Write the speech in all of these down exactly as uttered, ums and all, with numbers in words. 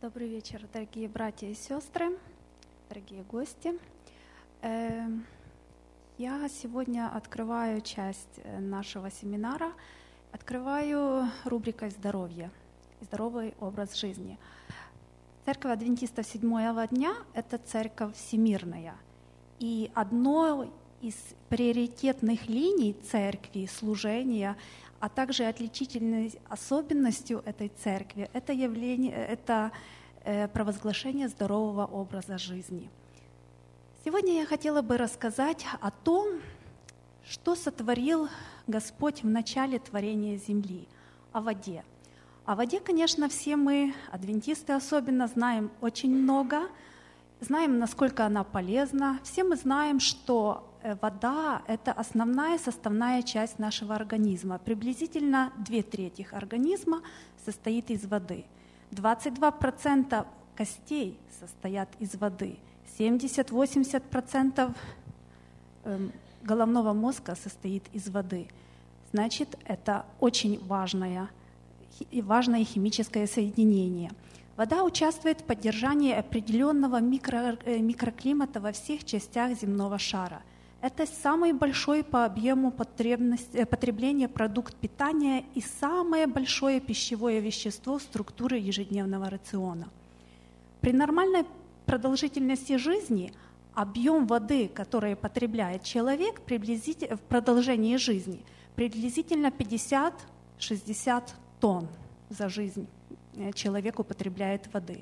Добрый вечер, дорогие братья и сестры, дорогие гости. Я сегодня открываю часть нашего семинара, открываю рубрикой «Здоровье» и «Здоровый образ жизни». Церковь адвентистов седьмого дня – это церковь всемирная. И одно из приоритетных линий церкви, служения, а также отличительной особенностью этой церкви – это явление, это провозглашение здорового образа жизни. Сегодня я хотела бы рассказать о том, что сотворил Господь в начале творения земли, о воде. О воде, конечно, все мы, адвентисты особенно, знаем очень много, знаем, насколько она полезна. Все мы знаем, что вода – это основная составная часть нашего организма. Приблизительно две трети организма состоит из воды. двадцать два процента костей состоят из воды. семьдесят-восемьдесят процентов головного мозга состоит из воды. Значит, это очень важное, важное химическое соединение. Вода участвует в поддержании определенного микро, микроклимата во всех частях земного шара. Это самый большой по объему потребления продукт питания и самое большое пищевое вещество структуры ежедневного рациона. При нормальной продолжительности жизни объем воды, который потребляет человек приблизительно, в продолжении жизни, приблизительно пятьдесят-шестьдесят тонн за жизнь человек употребляет воды.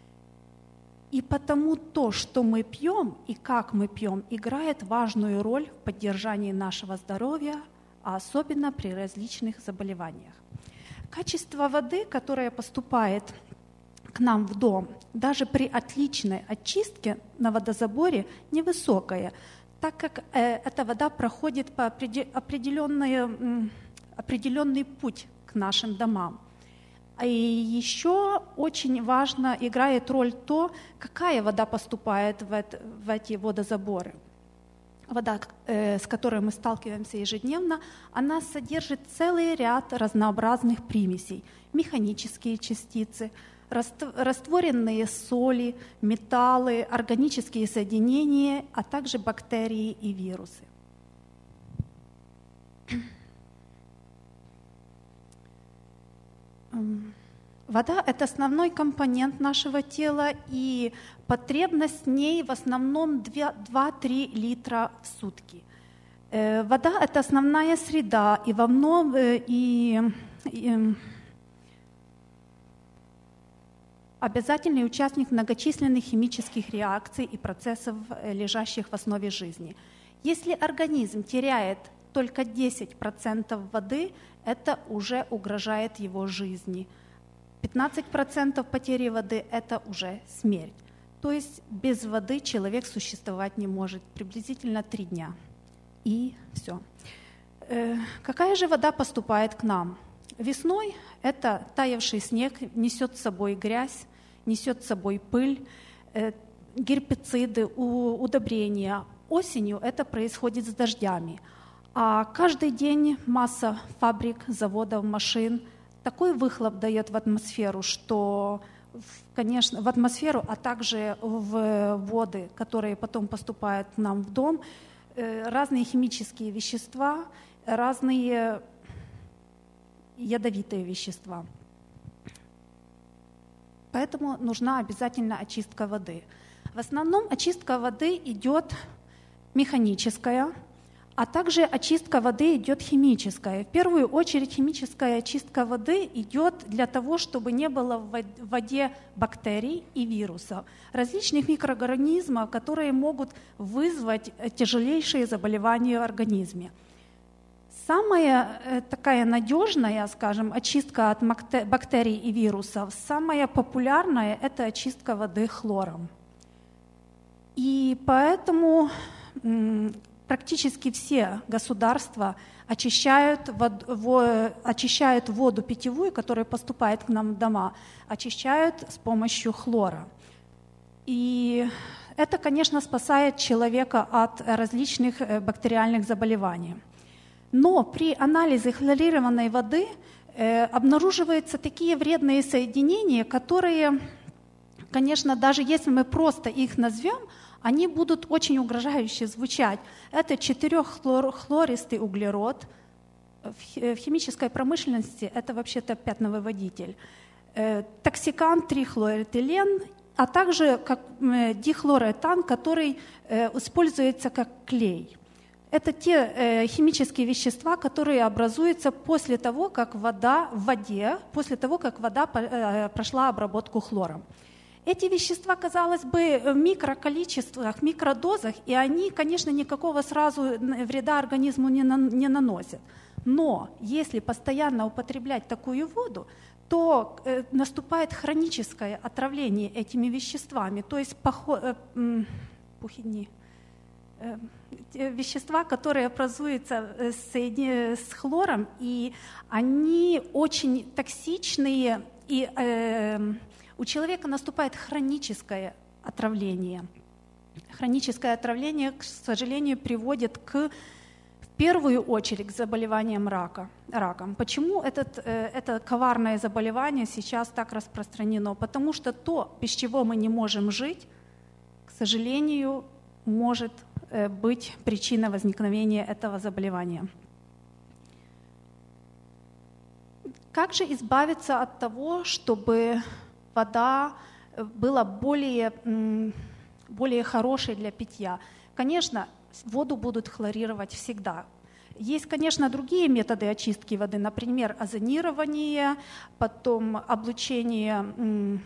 И потому то, что мы пьем и как мы пьем, играет важную роль в поддержании нашего здоровья, а особенно при различных заболеваниях. Качество воды, которая поступает к нам в дом, даже при отличной очистке на водозаборе, невысокое, так как э, эта вода проходит по определенный, определенный путь к нашим домам. И еще очень важно играет роль то, какая вода поступает в, это, в эти водозаборы. Вода, э, с которой мы сталкиваемся ежедневно, она содержит целый ряд разнообразных примесей: механические частицы, растворенные соли, металлы, органические соединения, а также бактерии и вирусы. Вода – это основной компонент нашего тела, и потребность в ней в основном два-три литра в сутки. Вода – это основная среда, и во многом и, и обязательный участник многочисленных химических реакций и процессов, лежащих в основе жизни. Если организм теряет только десять процентов воды, это уже угрожает его жизни. пятнадцать процентов потери воды – это уже смерть. То есть без воды человек существовать не может приблизительно три дня. И все. Э, какая же вода поступает к нам? Весной это таявший снег несет с собой грязь, несет с собой пыль, э, гербициды, у, удобрения. Осенью это происходит с дождями. А каждый день масса фабрик, заводов, машин такой выхлоп дает в атмосферу, что, конечно, в атмосферу, а также в воды, которые потом поступают к нам в дом, разные химические вещества, разные ядовитые вещества. Поэтому нужна обязательно очистка воды. В основном очистка воды идет механическая, а также очистка воды идет химическая. В первую очередь химическая очистка воды идет для того, чтобы не было в воде бактерий и вирусов, различных микроорганизмов, которые могут вызвать тяжелейшие заболевания в организме. Самая такая надежная, скажем, очистка от бактерий и вирусов, самая популярная – это очистка воды хлором. И поэтому практически все государства очищают воду, очищают воду питьевую, которая поступает к нам в дома, очищают с помощью хлора. И это, конечно, спасает человека от различных бактериальных заболеваний. Но при анализе хлорированной воды э, обнаруживаются такие вредные соединения, которые конечно, даже если мы просто их назовем, они будут очень угрожающе звучать. Это четыреххлористый углерод. В химической промышленности это вообще-то пятновыводитель. Токсикант трихлоэтилен, а также как дихлороэтан, который используется как клей. Это те химические вещества, которые образуются после того, как вода в воде, после того, как вода прошла обработку хлором. Эти вещества, казалось бы, в микроколичествах, микродозах, и они, конечно, никакого сразу вреда организму не, на, не наносят. Но если постоянно употреблять такую воду, то э, наступает хроническое отравление этими веществами, то есть похо, э, э, пухидни, э, вещества, которые образуются с, с хлором, и они очень токсичные, и э, у человека наступает хроническое отравление. Хроническое отравление, к сожалению, приводит к в первую очередь к заболеваниям рака, раком. Почему этот, это коварное заболевание сейчас так распространено? Потому что то, без чего мы не можем жить, к сожалению, может быть причиной возникновения этого заболевания. Как же избавиться от того, чтобы вода была более, более хорошей для питья? Конечно, воду будут хлорировать всегда. Есть, конечно, другие методы очистки воды, например, озонирование, потом облучение,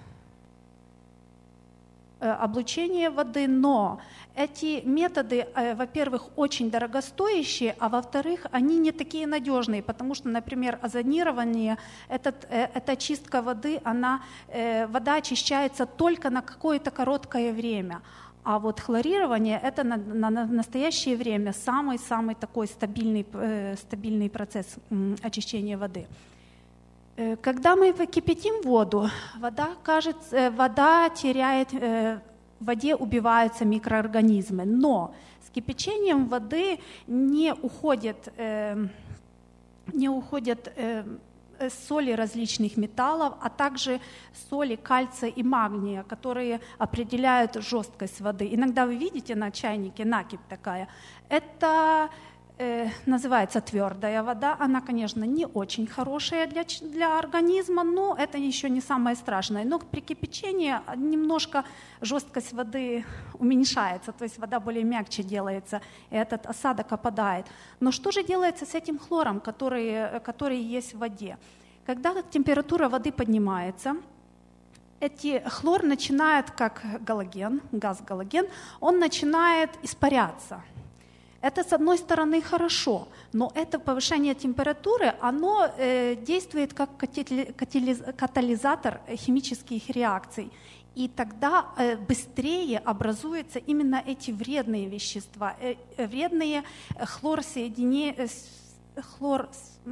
облучение воды, но эти методы, во-первых, очень дорогостоящие, а во-вторых, они не такие надежные, потому что, например, озонирование, этот, эта очистка воды, она, вода очищается только на какое-то короткое время. А вот хлорирование – это на, на, на настоящее время самый-самый такой стабильный, э, стабильный процесс э, очищения воды. Э, когда мы кипятим воду, вода, кажется, э, вода теряет, э, в воде убиваются микроорганизмы, но с кипячением воды не уходят, э, не уходят э, соли различных металлов, а также соли кальция и магния, которые определяют жесткость воды. Иногда вы видите на чайнике накипь такая. Это э, называется твердая вода. Она, конечно, не очень хорошая для, для организма, но это еще не самое страшное. Но при кипячении немножко жесткость воды уменьшается, то есть вода более мягче делается, и этот осадок опадает. Но что же делается с этим хлором, который, который есть в воде? Когда температура воды поднимается, эти, хлор начинает, как галоген, газ галоген, он начинает испаряться. Это, с одной стороны, хорошо, но это повышение температуры, оно э, действует как катализатор химических реакций. И тогда э, быстрее образуются именно эти вредные вещества, э, вредные хлорсоединения, э, хлор,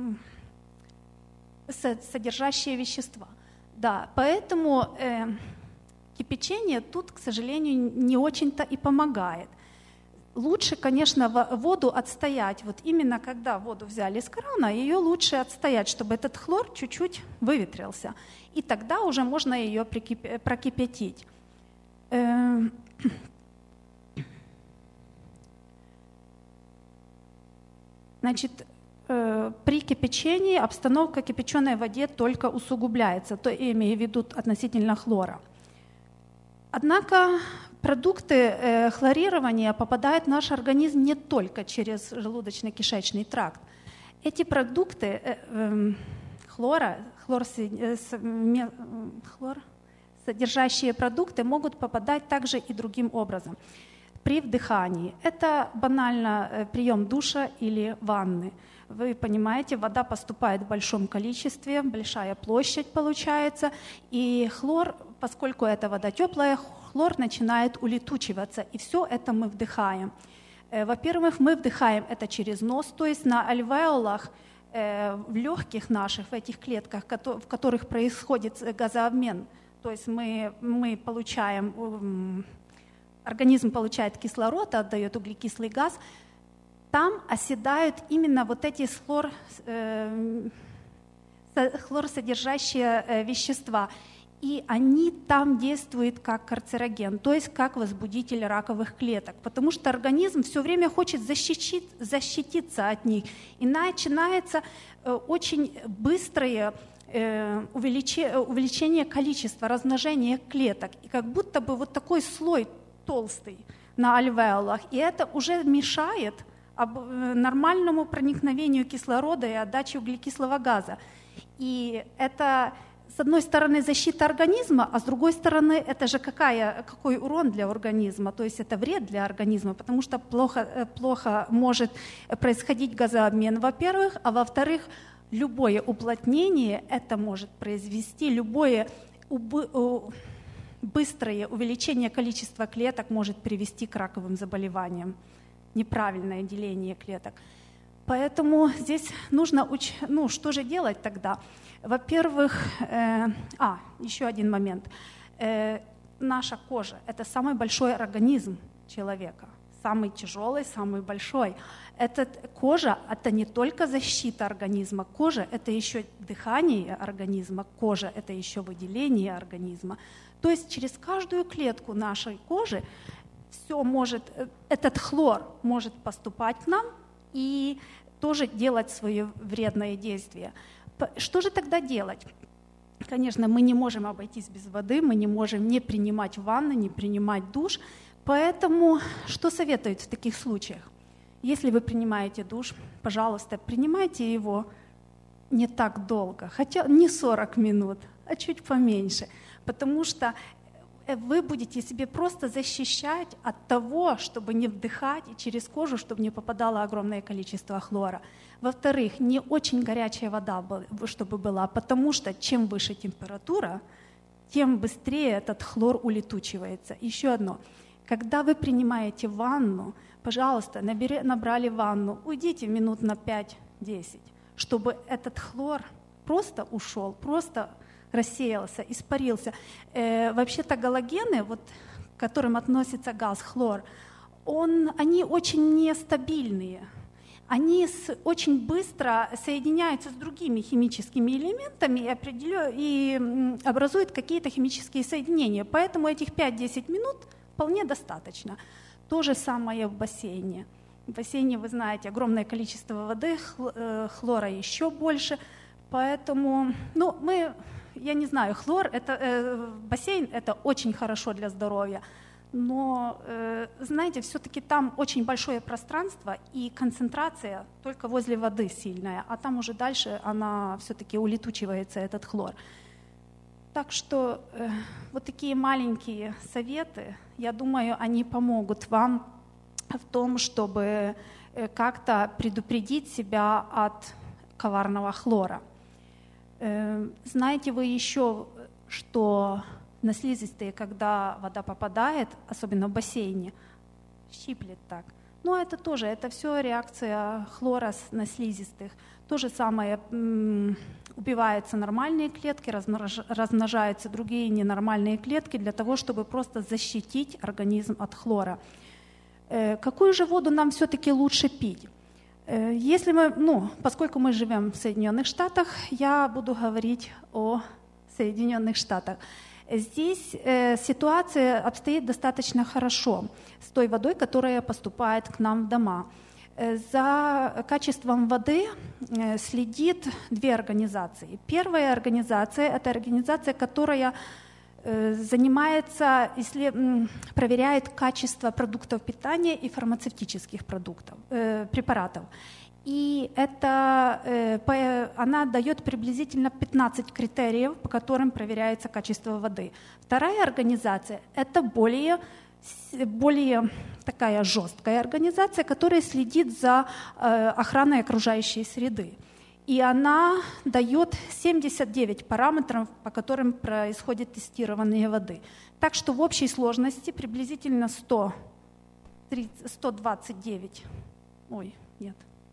э, содержащие вещества. Да, поэтому э, кипячение тут, к сожалению, не очень-то и помогает. Лучше, конечно, воду отстоять. Вот именно когда воду взяли из крана, ее лучше отстоять, чтобы этот хлор чуть-чуть выветрился. И тогда уже можно ее прокипятить. Значит, при кипячении обстановка кипяченой в воде только усугубляется, то я имею в виду относительно хлора. Однако продукты э, хлорирования попадают в наш организм не только через желудочно-кишечный тракт. Эти продукты э, э, хлора, хлор, э, э, хлор, содержащие продукты могут попадать также и другим образом. При вдыхании. Это банально э, прием душа или ванны. Вы понимаете, вода поступает в большом количестве, большая площадь получается, и хлор, поскольку эта вода теплая, хлор начинает улетучиваться, и все это мы вдыхаем. Во-первых, мы вдыхаем это через нос, то есть на альвеолах, в легких наших, в этих клетках, в которых происходит газообмен, то есть мы, мы получаем, организм получает кислород, отдает углекислый газ, там оседают именно вот эти хлор, э, хлорсодержащие э, вещества. и они там действуют как карцероген, то есть как возбудитель раковых клеток, потому что организм все время хочет защитить, защититься от них, и начинается очень быстрое увеличение, увеличение количества, размножения клеток, и как будто бы вот такой слой толстый на альвеолах, и это уже мешает нормальному проникновению кислорода и отдаче углекислого газа. И это, с одной стороны, защита организма, а с другой стороны, это же какая, какой урон для организма, то есть это вред для организма, потому что плохо, плохо может происходить газообмен, во-первых, а во-вторых, любое уплотнение это может произвести, любое убы- быстрое увеличение количества клеток может привести к раковым заболеваниям, неправильное деление клеток. Поэтому здесь нужно уч... ну, что же делать тогда? Во-первых, э... а, еще один момент. Э, наша кожа – это самый большой организм человека, самый тяжелый, самый большой. Этот, кожа – это не только защита организма, кожа – это еще дыхание организма, кожа – это еще выделение организма. То есть через каждую клетку нашей кожи все может, этот хлор может поступать к нам и тоже делать свое вредное действие. Что же тогда делать? Конечно, мы не можем обойтись без воды, мы не можем не принимать ванны, не принимать душ. Поэтому что советуют в таких случаях? Если вы принимаете душ, пожалуйста, принимайте его не так долго, хотя не сорок минут, а чуть поменьше, потому что вы будете себе просто защищать от того, чтобы не вдыхать и через кожу, чтобы не попадало огромное количество хлора. Во-вторых, не очень горячая вода, чтобы была, потому что чем выше температура, тем быстрее этот хлор улетучивается. Еще одно. Когда вы принимаете ванну, пожалуйста, набери, набрали ванну, уйдите минут на пять-десять, чтобы этот хлор просто ушел, просто рассеялся, испарился. Э, вообще-то галогены, вот, к которым относится газ, хлор, он, они очень нестабильные. Они с, очень быстро соединяются с другими химическими элементами и, определю, и образуют какие-то химические соединения. Поэтому этих пять-десять минут вполне достаточно. То же самое в бассейне. В бассейне, вы знаете, огромное количество воды, хлора еще больше. Поэтому, ну, мы... Я не знаю, хлор, это, э, бассейн – это очень хорошо для здоровья, но, э, знаете, все-таки там очень большое пространство, и концентрация только возле воды сильная, а там уже дальше она все-таки улетучивается, этот хлор. Так что э, вот такие маленькие советы, я думаю, они помогут вам в том, чтобы э, как-то предупредить себя от коварного хлора. Знаете вы еще, что на слизистые, когда вода попадает, особенно в бассейне, щиплет так. Но это тоже, это все реакция хлора на слизистых. То же самое, м- убиваются нормальные клетки, размнож- размножаются другие ненормальные клетки для того, чтобы просто защитить организм от хлора. Э- какую же воду нам все-таки лучше пить? Если мы, ну, поскольку мы живем в Соединенных Штатах, я буду говорить о Соединенных Штатах. Здесь э, ситуация обстоит достаточно хорошо с той водой, которая поступает к нам в дома. Э, за качеством воды э, следит две организации. Первая организация – это организация, которая занимается, если проверяет качество продуктов питания и фармацевтических продуктов, э, препаратов. И это, э, она дает приблизительно пятнадцать критериев, по которым проверяется качество воды. Вторая организация – это более, более такая жесткая организация, которая следит за э, охраной окружающей среды. И она дает семьдесят девять параметров, по которым происходит тестирование воды. Так что в общей сложности приблизительно сто, сто двадцать девять. Ой, нет.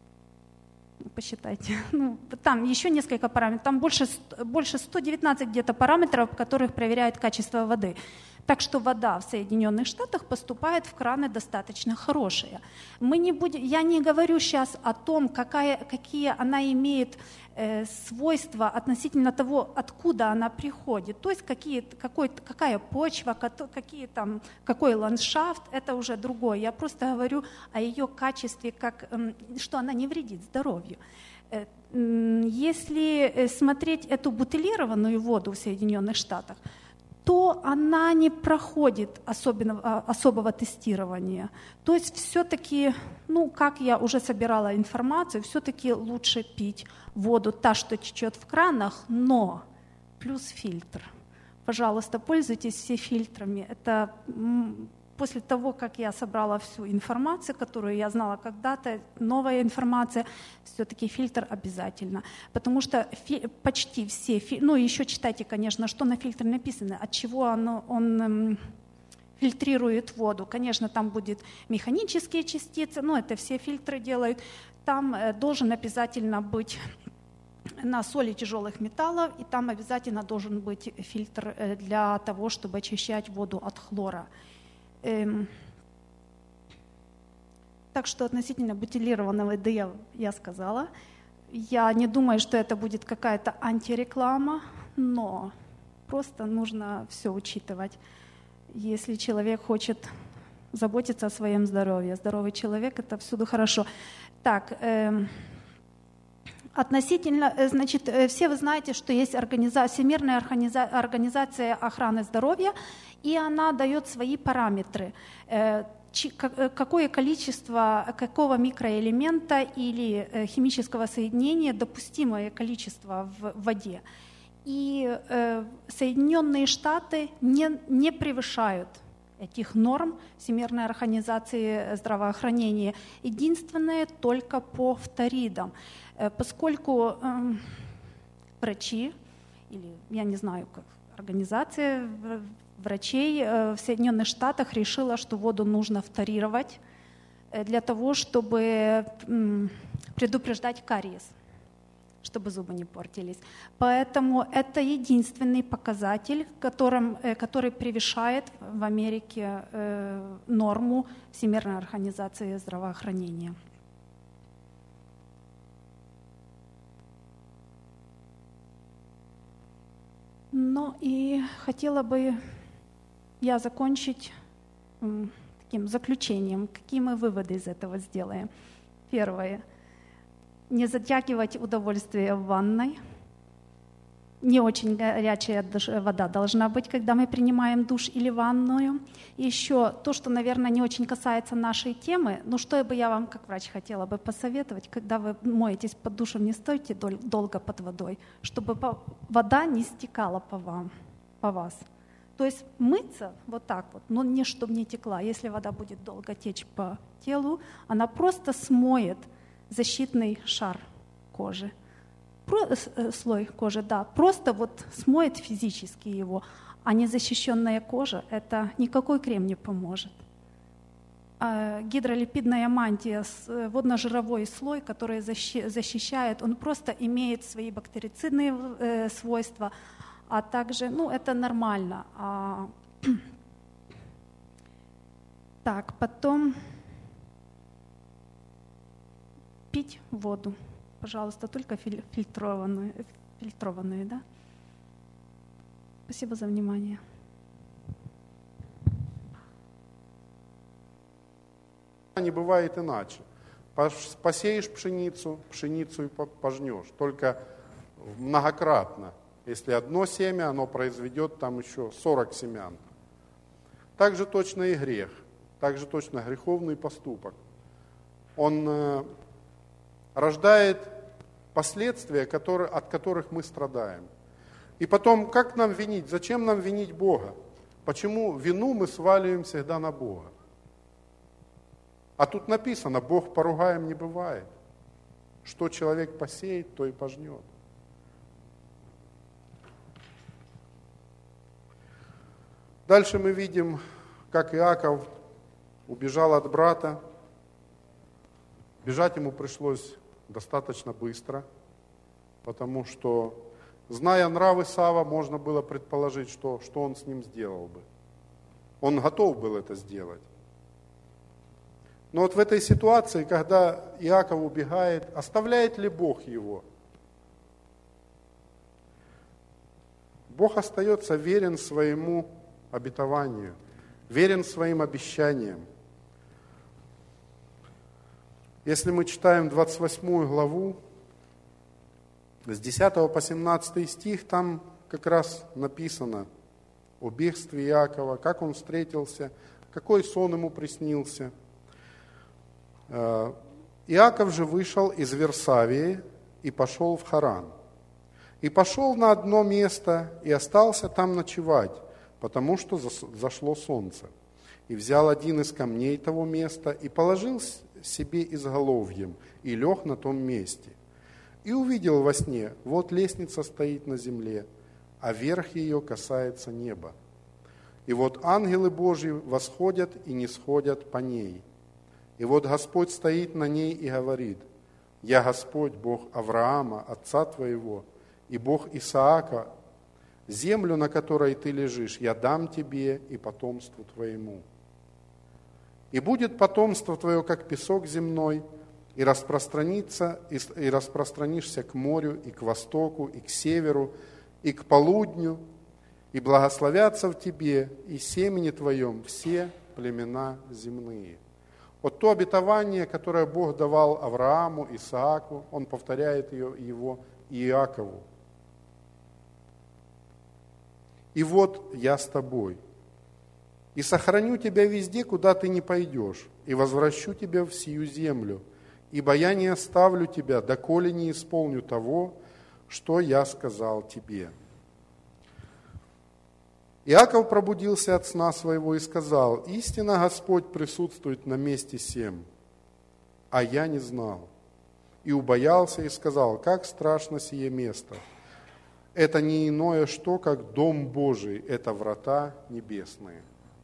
Посчитайте. Ну, там еще несколько параметров. Там больше, больше сто девятнадцать где-то параметров, по которых проверяют качество воды. Так что вода в Соединенных Штатах поступает в краны достаточно хорошая. Мы не будем, я не говорю сейчас о том, какая, какие она имеет э, свойства относительно того, откуда она приходит. То есть какие, какой, какая почва, какие там, какой ландшафт, это уже другое. Я просто говорю о ее качестве, как, э, что она не вредит здоровью. Э, если смотреть эту бутилированную воду в Соединенных Штатах, то она не проходит особенного, особого тестирования. То есть все-таки, ну, как я уже собирала информацию, все-таки лучше пить воду, та, что течет в кранах, но плюс фильтр. Пожалуйста, пользуйтесь все фильтрами. Это после того, как я собрала всю информацию, которую я знала когда-то, новая информация, все-таки фильтр обязательно. Потому что фи- почти все, фи- ну еще читайте, конечно, что на фильтре написано, от чего оно, он эм, фильтрирует воду. Конечно, там будут механические частицы, ну это все фильтры делают. Там э, должен обязательно быть на соли тяжелых металлов, и там обязательно должен быть фильтр э, для того, чтобы очищать воду от хлора. Эм, так что относительно бутилированной воды я, я сказала. Я не думаю, что это будет какая-то антиреклама, но просто нужно все учитывать. Если человек хочет заботиться о своем здоровье, здоровый человек — это всюду хорошо. Так, эм, относительно, значит, все вы знаете, что есть организа... Всемирная организация охраны здоровья, и она дает свои параметры, какое количество какого микроэлемента или химического соединения допустимое количество в воде. И Соединенные Штаты не, не превышают этих норм Всемирной организации здравоохранения. Единственное, только по фторидам. Поскольку э, врачи, или я не знаю, как организация врачей э, в Соединенных Штатах решила, что воду нужно фторировать э, для того, чтобы э, предупреждать кариес, чтобы зубы не портились. Поэтому это единственный показатель, которым, э, который превышает в Америке э, норму Всемирной организации здравоохранения. Ну и хотела бы я закончить м, таким заключением. Какие мы выводы из этого сделаем? Первое. Не затягивать удовольствие в ванной. Не очень горячая вода должна быть, когда мы принимаем душ или ванную. И еще то, что, наверное, не очень касается нашей темы, но что бы я вам, как врач, хотела бы посоветовать, когда вы моетесь под душем, не стойте дол- долго под водой, чтобы вода не стекала по вам, по вас. То есть мыться вот так вот, но не чтобы не текла. Если вода будет долго течь по телу, она просто смоет защитный шар кожи. Про, слой кожи, да, просто вот смоет физически его, а незащищенная кожа, это никакой крем не поможет. А гидролипидная мантия, водно-жировой слой, который защищает, он просто имеет свои бактерицидные э, свойства, а также, ну, это нормально. А, так, потом пить воду. Пожалуйста, только фильтрованную, фильтрованную, да? Спасибо за внимание. Не бывает иначе. Посеешь пшеницу, пшеницу и пожнешь. Только многократно. Если одно семя, оно произведет там еще сорок семян. Так же точно и грех. Так же точно греховный поступок. Он рождает последствия, которые, от которых мы страдаем. И потом, как нам винить? Зачем нам винить Бога? Почему вину мы сваливаем всегда на Бога? А тут написано, Бог поругаем не бывает. Что человек посеет, то и пожнет. Дальше мы видим, как Иаков убежал от брата. Бежать ему пришлось достаточно быстро, потому что, зная нравы Сава, можно было предположить, что, что он с ним сделал бы. Он готов был это сделать. Но вот в этой ситуации, когда Иаков убегает, оставляет ли Бог его? Бог остается верен своему обетованию, верен своим обещаниям. Если мы читаем двадцать восьмую главу, с десятого по семнадцатый стих, там как раз написано о бегстве Иакова, как он встретился, какой сон ему приснился. Иаков же вышел из Версавии и пошел в Харан. И пошел на одно место и остался там ночевать, потому что зашло солнце. И взял один из камней того места и положил себе изголовьем и лег на том месте. И увидел во сне, вот лестница стоит на земле, а верх ее касается неба. И вот ангелы Божьи восходят и нисходят по ней. И вот Господь стоит на ней и говорит: «Я Господь, Бог Авраама, отца твоего, и Бог Исаака, землю, на которой ты лежишь, я дам тебе и потомству твоему. И будет потомство твое, как песок земной, и распространится, и, и распространишься к морю, и к востоку, и к северу, и к полудню, и благословятся в тебе и семени твоем все племена земные». Вот то обетование, которое Бог давал Аврааму, Исааку, Он повторяет ее, его и Иакову. «И вот я с тобой, и сохраню тебя везде, куда ты не пойдешь, и возвращу тебя в сию землю, ибо я не оставлю тебя, доколе не исполню того, что я сказал тебе». Иаков пробудился от сна своего и сказал: «Истинно Господь присутствует на месте сем, а я не знал». И убоялся и сказал: «Как страшно сие место! Это не иное что, как дом Божий, это врата небесные».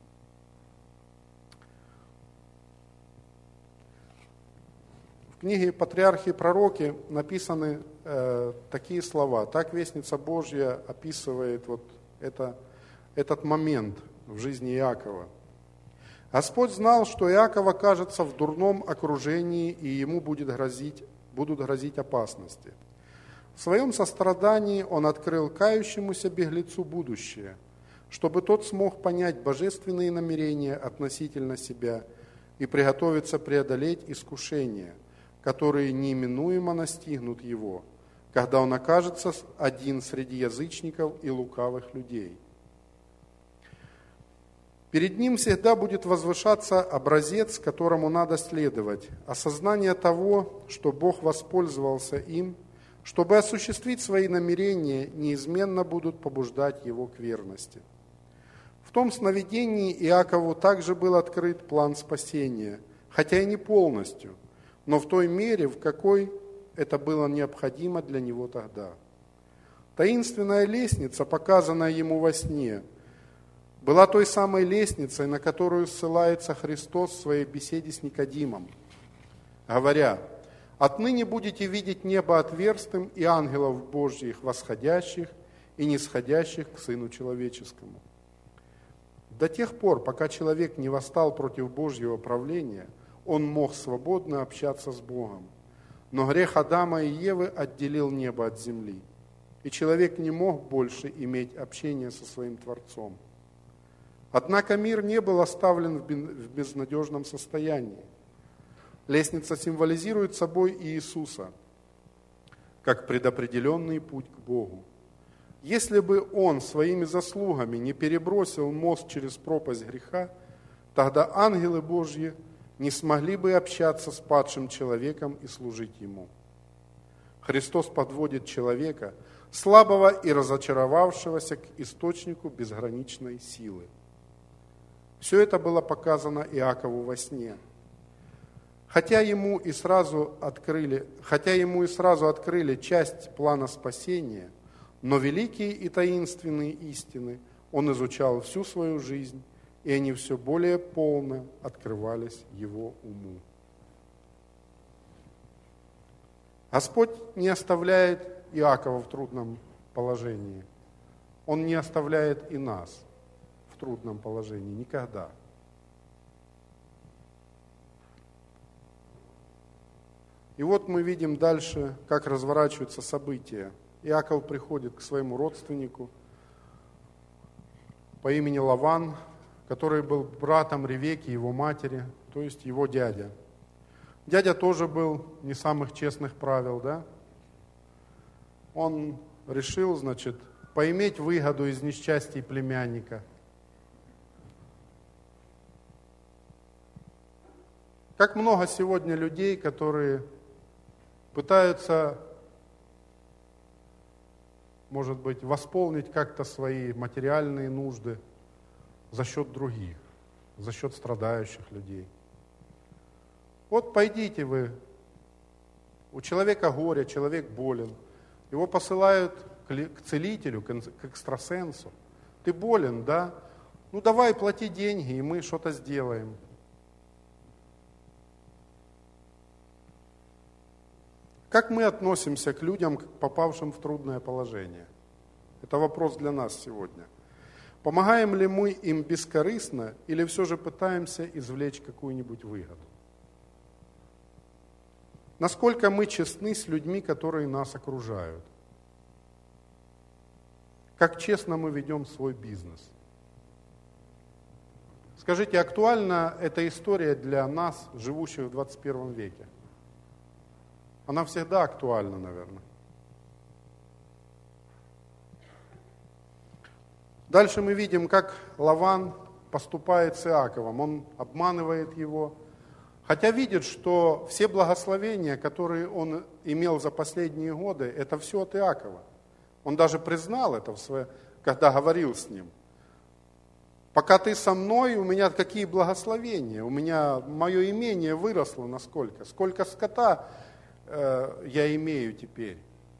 В книге «Патриархи и пророки» написаны э, такие слова. Так вестница Божья описывает вот это, этот момент в жизни Иакова. «Господь знал, что Иаков окажется в дурном окружении, и ему будет грозить, будут грозить опасности. В своем сострадании он открыл кающемуся беглецу будущее, чтобы тот смог понять божественные намерения относительно себя и приготовиться преодолеть искушения, которые неименуемо настигнут его, когда он окажется один среди язычников и лукавых людей. Перед ним всегда будет возвышаться образец, которому надо следовать, осознание того, что Бог воспользовался им, чтобы осуществить свои намерения, неизменно будут побуждать его к верности. В том сновидении Иакову также был открыт план спасения, хотя и не полностью, но в той мере, в какой это было необходимо для него тогда. Таинственная лестница, показанная ему во сне, была той самой лестницей, на которую ссылается Христос в своей беседе с Никодимом, говоря: «Отныне будете видеть небо отверстым и ангелов Божьих восходящих и нисходящих к Сыну Человеческому». До тех пор, пока человек не восстал против Божьего правления, он мог свободно общаться с Богом. Но грех Адама и Евы отделил небо от земли, и человек не мог больше иметь общение со своим Творцом. Однако мир не был оставлен в безнадежном состоянии. Лестница символизирует собой Иисуса, как предопределенный путь к Богу. Если бы Он своими заслугами не перебросил мост через пропасть греха, тогда ангелы Божьи не смогли бы общаться с падшим человеком и служить Ему. Христос подводит человека, слабого и разочаровавшегося, к источнику безграничной силы. Все это было показано Иакову во сне. Хотя ему и сразу открыли, хотя ему и сразу открыли часть плана спасения, но великие и таинственные истины он изучал всю свою жизнь, и они все более полно открывались его уму. Господь не оставляет Иакова в трудном положении. Он не оставляет и нас в трудном положении? Никогда. И вот мы видим дальше, как разворачиваются события. Иаков приходит к своему родственнику по имени Лаван, который был братом Ревекки, его матери, то есть его дядя. Дядя тоже был не самых честных правил, да? Он решил, значит, поиметь выгоду из несчастий племянника. Как много сегодня людей, которые пытаются, может быть, восполнить как-то свои материальные нужды за счет других, за счет страдающих людей. Вот пойдите вы, у человека горе, человек болен, его посылают к целителю, к экстрасенсу. Ты болен, да? Ну давай плати деньги, и мы что-то сделаем. Как мы относимся к людям, попавшим в трудное положение? Это вопрос для нас сегодня. Помогаем ли мы им бескорыстно или все же пытаемся извлечь какую-нибудь выгоду? Насколько мы честны с людьми, которые нас окружают? Как честно мы ведем свой бизнес? Скажите, актуальна эта история для нас, живущих в двадцать первом веке? Она всегда актуальна, наверное. Дальше мы видим, как Лаван поступает с Иаковом. Он обманывает его, хотя видит, что все благословения, которые он имел за последние годы, это все от Иакова. Он даже признал это, в свое, когда говорил с ним. Пока ты со мной, у меня какие благословения, у меня мое имение выросло насколько, сколько скота э, я имею теперь.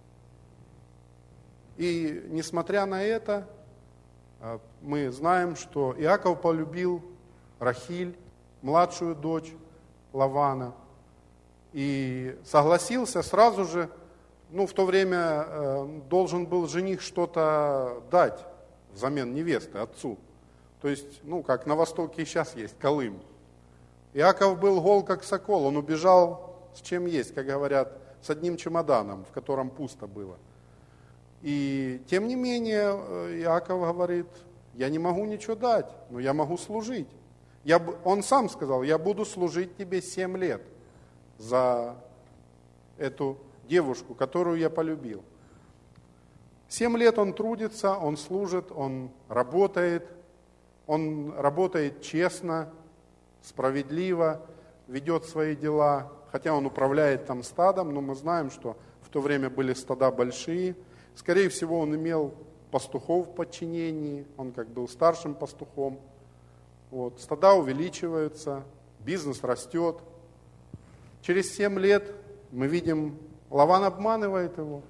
И несмотря на это, э, мы знаем, что Иаков полюбил Рахиль, младшую дочь Лавана, и согласился сразу же. Ну, в то время э, должен был жених что-то дать взамен невесты отцу. То есть, ну, как на Востоке сейчас есть, Колым. Иаков был гол, как сокол, он убежал с чем есть, как говорят, с одним чемоданом, в котором пусто было. И тем не менее, Иаков говорит, я не могу ничего дать, но я могу служить. Я, он сам сказал, я буду служить тебе семь лет за эту девушку, которую я полюбил. Семь лет он трудится, он служит, он работает, он работает честно, справедливо, ведет свои дела, хотя он управляет там стадом, но мы знаем, что в то время были стада большие. Скорее всего, он имел пастухов в подчинении, он как был старшим пастухом. Вот. Стада увеличиваются, бизнес растет. Через семь лет мы видим, Лаван обманывает его.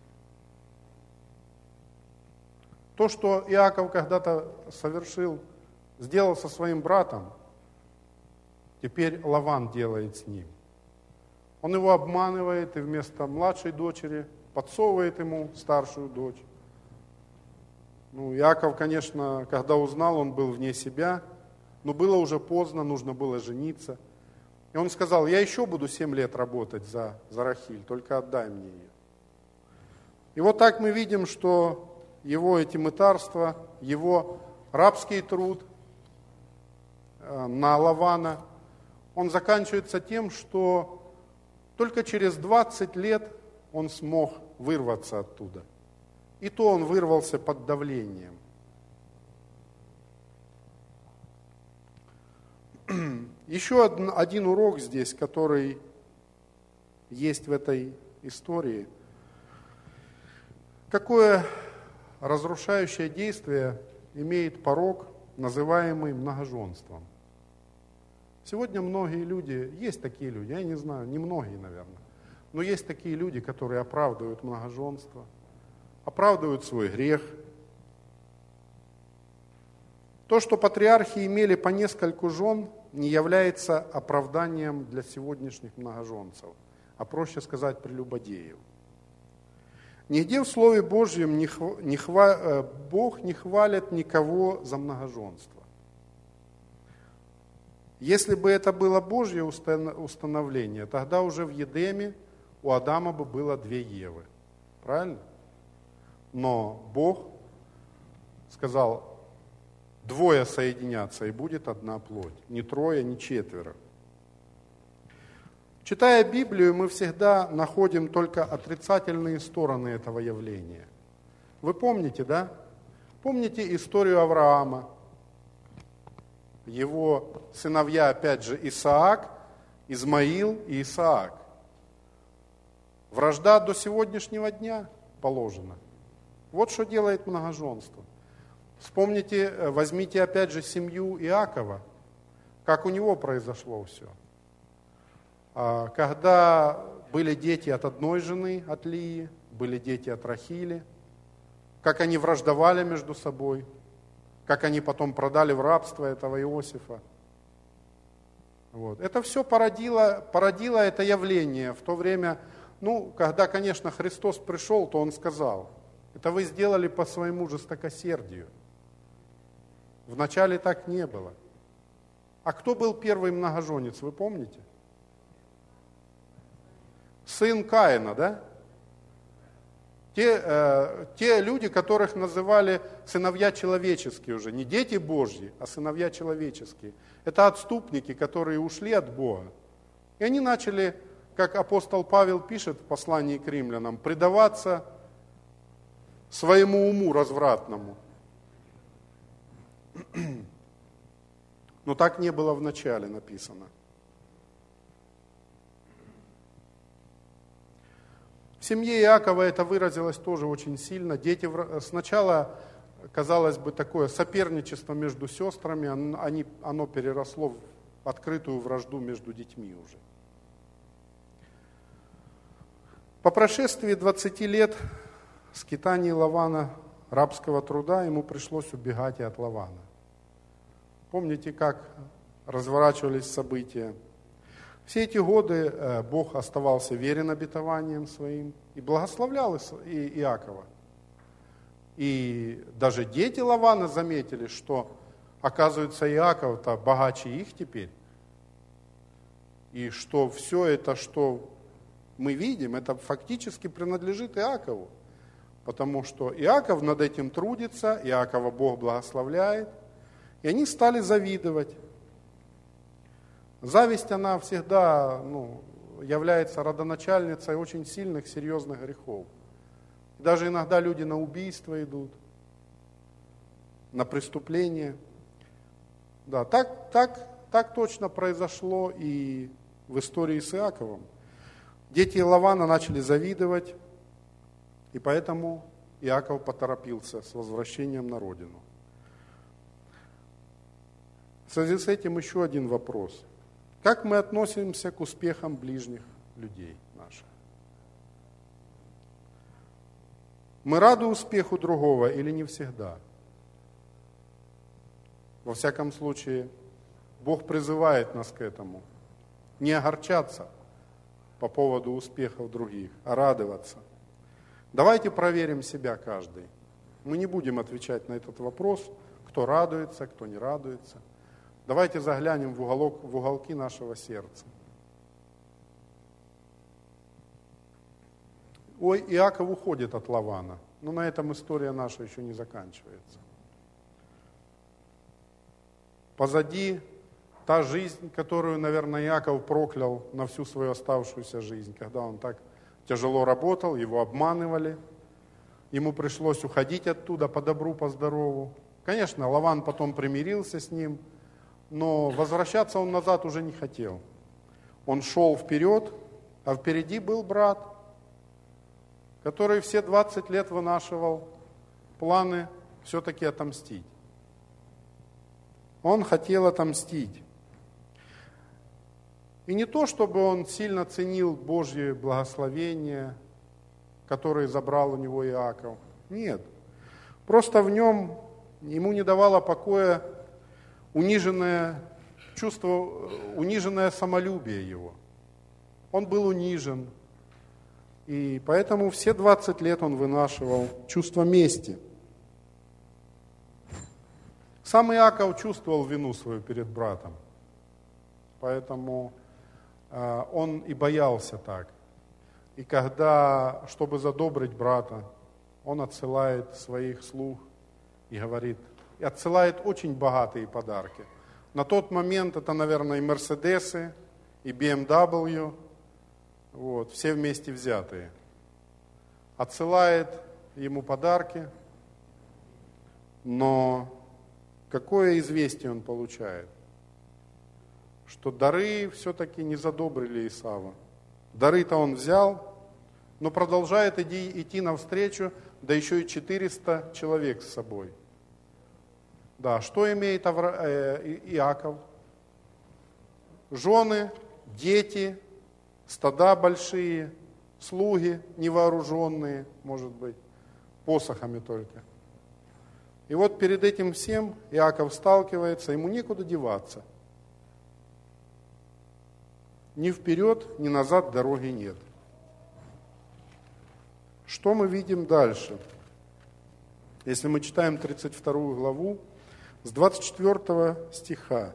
То, что Иаков когда-то совершил, сделал со своим братом, теперь Лаван делает с ним. Он его обманывает и вместо младшей дочери подсовывает ему старшую дочь. Ну, Иаков, конечно, когда узнал, он был вне себя, но было уже поздно, нужно было жениться. И он сказал, я еще буду семь лет работать за, за Рахиль, только отдай мне ее. И вот так мы видим, что его эти мытарства, его рабский труд на Лавана, он заканчивается тем, что только через двадцать лет он смог вырваться оттуда. И то он вырвался под давлением. Еще один урок здесь, который есть в этой истории. Какое разрушающее действие имеет порок, называемый многоженством? Сегодня многие люди, есть такие люди, я не знаю, не многие, наверное, но есть такие люди, которые оправдывают многоженство, оправдывают свой грех. То, что патриархи имели по нескольку жен, не является оправданием для сегодняшних многоженцев, а проще сказать, прелюбодеев. Нигде в Слове Божьем не хва- не хва- Бог не хвалит никого за многоженство. Если бы это было Божье установление, тогда уже в Едеме у Адама бы было две Евы. Правильно? Но Бог сказал, двое соединятся, и будет одна плоть. Не трое, не четверо. Читая Библию, мы всегда находим только отрицательные стороны этого явления. Вы помните, да? Помните историю Авраама? Его сыновья, опять же, Исаак, Измаил и Исаак. Вражда до сегодняшнего дня положена. Вот что делает многоженство. Вспомните, возьмите опять же семью Иакова, как у него произошло все. Когда были дети от одной жены, от Лии, были дети от Рахили, как они враждовали между собой, как они потом продали в рабство этого Иосифа. Вот. Это все породило, породило это явление в то время, ну, когда, конечно, Христос пришел, то Он сказал, это вы сделали по своему жестокосердию. Вначале так не было. А кто был первый многоженец, вы помните? Сын Каина, да? Те, э, те люди, которых называли сыновья человеческие уже, не дети Божьи, а сыновья человеческие. Это отступники, которые ушли от Бога. И они начали, как апостол Павел пишет в послании к римлянам, предаваться своему уму развратному. Но так не было в начале написано. В семье Иакова это выразилось тоже очень сильно. Дети сначала, казалось бы, такое соперничество между сестрами, они, оно переросло в открытую вражду между детьми уже. По прошествии двадцати лет скитаний Лавана, рабского труда, ему пришлось убегать и от Лавана. Помните, как разворачивались события? Все эти годы Бог оставался верен обетованиям своим и благословлял Иакова. И даже дети Лавана заметили, что, оказывается, Иаков-то богаче их теперь. И что все это, что мы видим, это фактически принадлежит Иакову. Потому что Иаков над этим трудится, Иакова Бог благословляет. И они стали завидовать. Зависть, она всегда ну, является родоначальницей очень сильных, серьезных грехов. Даже иногда люди на убийство идут, на преступление. Да, так, так, так точно произошло и в истории с Иаковом. Дети Лавана начали завидовать, и поэтому Иаков поторопился с возвращением на родину. В связи с этим еще один вопрос. Как мы относимся к успехам ближних людей наших? Мы рады успеху другого или не всегда? Во всяком случае, Бог призывает нас к этому. Не огорчаться по поводу успехов других, а радоваться. Давайте проверим себя каждый. Мы не будем отвечать на этот вопрос, кто радуется, кто не радуется. Давайте заглянем в, уголок, в уголки нашего сердца. Ой, Иаков уходит от Лавана, но на этом история наша еще не заканчивается. Позади та жизнь, которую, наверное, Иаков проклял на всю свою оставшуюся жизнь, когда он так тяжело работал, его обманывали, ему пришлось уходить оттуда по добру, по здорову. Конечно, Лаван потом примирился с ним, но возвращаться он назад уже не хотел. Он шел вперед, а впереди был брат, который все двадцать лет вынашивал планы все-таки отомстить. Он хотел отомстить. И не то, чтобы он сильно ценил Божье благословение, которое забрал у него Иаков. Нет. Просто в нем ему не давало покоя униженное чувство, униженное самолюбие его. Он был унижен. И поэтому все двадцать лет он вынашивал чувство мести. Сам Иаков чувствовал вину свою перед братом. Поэтому э, он и боялся так. И когда, чтобы задобрить брата, он отсылает своих слуг и говорит, и отсылает очень богатые подарки. На тот момент это, наверное, и Мерседесы, и би эм дабл ю, вот, все вместе взятые. Отсылает ему подарки, но какое известие он получает? Что дары все-таки не задобрили Исава. Дары-то он взял, но продолжает иди, идти навстречу, да еще и четыреста человек с собой. Да, что имеет Авра... э, Иаков? Жены, дети, стада большие, слуги невооруженные, может быть, посохами только. И вот перед этим всем Иаков сталкивается, ему некуда деваться. Ни вперед, ни назад дороги нет. Что мы видим дальше? Если мы читаем тридцать вторую главу, с двадцать четвёртого стиха,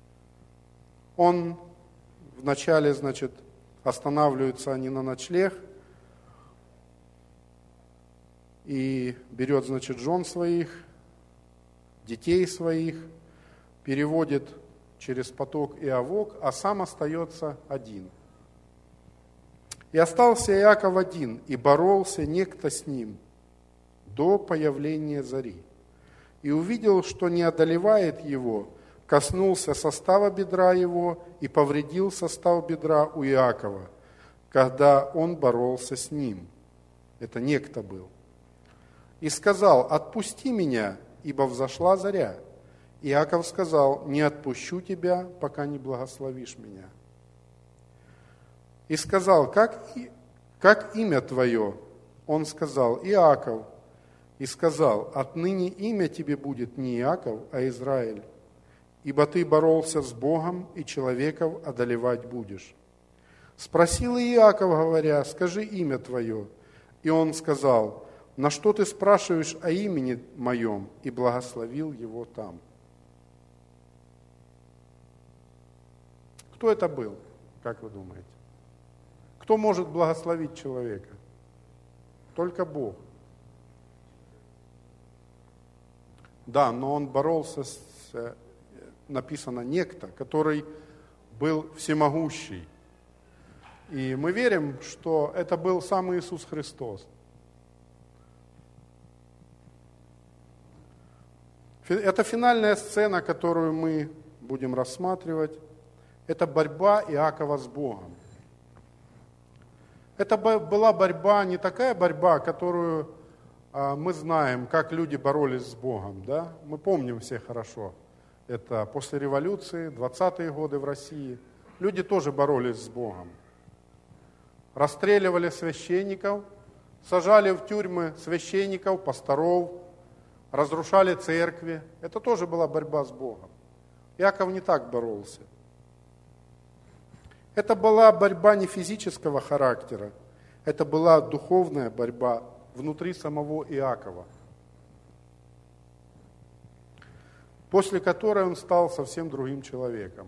он вначале, значит, останавливаются они на ночлег и берет, значит, жен своих, детей своих, переводит через поток и овок, а сам остается один. И остался Иаков один, и боролся некто с ним до появления зари. И увидел, что не одолевает его, коснулся состава бедра его и повредил состав бедра у Иакова, когда он боролся с ним. Это некто был. И сказал: «Отпусти меня, ибо взошла заря». Иаков сказал: «Не отпущу тебя, пока не благословишь меня». И сказал: «Как, как имя твое?» Он сказал: «Иаков». И сказал: «Отныне имя тебе будет не Иаков, а Израиль, ибо ты боролся с Богом, и человеков одолевать будешь». Спросил Иаков, говоря: «Скажи имя твое». И он сказал: «На что ты спрашиваешь о имени моем?» И благословил его там. Кто это был, как вы думаете? Кто может благословить человека? Только Бог. Да, но он боролся с, написано, некто, который был всемогущий. И мы верим, что это был сам Иисус Христос. Это финальная сцена, которую мы будем рассматривать. Это борьба Иакова с Богом. Это была борьба, не такая борьба, которую мы знаем, как люди боролись с Богом. Да? Мы помним все хорошо. Это после революции, двадцатые годы в России. Люди тоже боролись с Богом. Расстреливали священников, сажали в тюрьмы священников, пасторов, разрушали церкви. Это тоже была борьба с Богом. Иаков не так боролся. Это была борьба не физического характера, это была духовная борьба внутри самого Иакова, после которой он стал совсем другим человеком.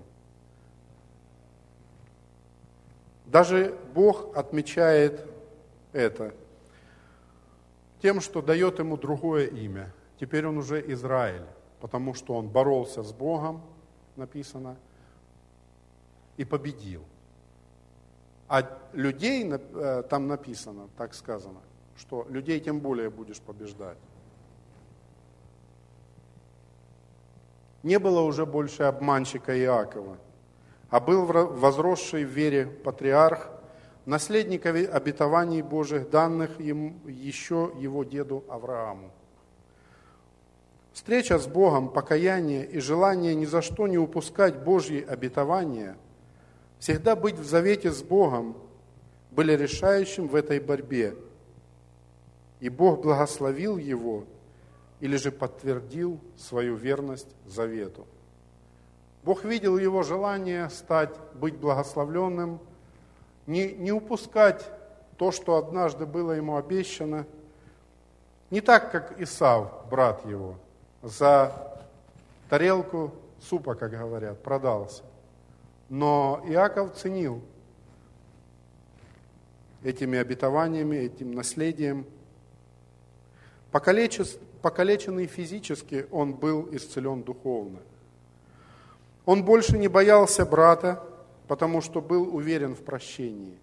Даже Бог отмечает это тем, что дает ему другое имя. Теперь он уже Израиль, потому что он боролся с Богом, написано, и победил. А людей, там написано, так сказано, что людей тем более будешь побеждать. Не было уже больше обманщика Иакова, а был возросший в вере патриарх, наследник обетований Божьих, данных ему еще его деду Аврааму. Встреча с Богом, покаяние и желание ни за что не упускать Божьи обетования, всегда быть в завете с Богом, были решающим в этой борьбе. И Бог благословил его или же подтвердил свою верность завету. Бог видел его желание стать, быть благословленным, не, не упускать то, что однажды было ему обещано, не так, как Исав, брат его, за тарелку супа, как говорят, продался. Но Иаков ценил этими обетованиями, этим наследием. Покалеченный физически, он был исцелен духовно. Он больше не боялся брата, потому что был уверен в прощении.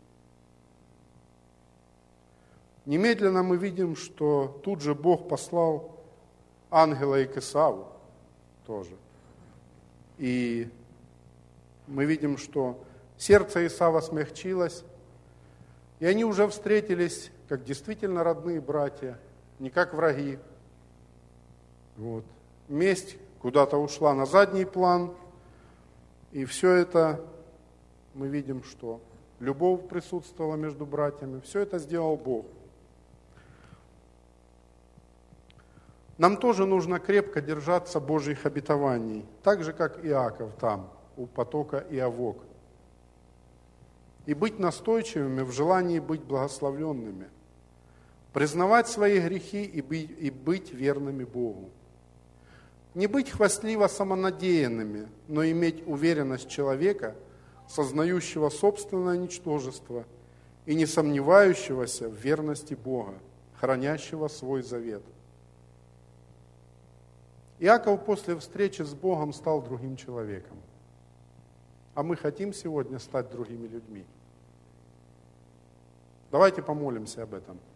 Немедленно мы видим, что тут же Бог послал ангела и к Исаву тоже. И мы видим, что сердце Исава смягчилось, и они уже встретились как действительно родные братья, не как враги. Вот. Месть куда-то ушла на задний план, и все это мы видим, что любовь присутствовала между братьями. Все это сделал Бог. Нам тоже нужно крепко держаться Божьих обетований, так же, как Иаков там, у потока Иавок. И быть настойчивыми в желании быть благословленными, признавать свои грехи и быть, и быть верными Богу. Не быть хвастливо самонадеянными, но иметь уверенность человека, сознающего собственное ничтожество и не сомневающегося в верности Бога, хранящего свой завет. Иаков после встречи с Богом стал другим человеком. А мы хотим сегодня стать другими людьми. Давайте помолимся об этом.